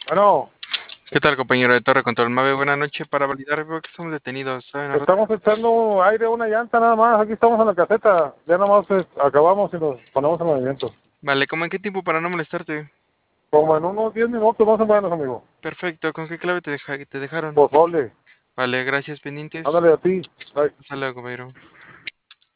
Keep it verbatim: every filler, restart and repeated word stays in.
Bueno, ¿Qué tal, compañero de Torre Control Mave? Buenas noches. Para validar, veo que estamos detenidos. ¿Saben a dónde? estamos echando aire a una llanta nada más. Aquí estamos en la caseta. Ya nada más eh, acabamos y nos ponemos en movimiento. Vale, ¿cómo en qué tiempo para no molestarte? Como en unos diez minutos más o menos, amigo. Perfecto, ¿con qué clave te, deja- te dejaron? Pozole. Vale, gracias, pendientes. Ándale a ti. Bye. Hasta luego, compañero.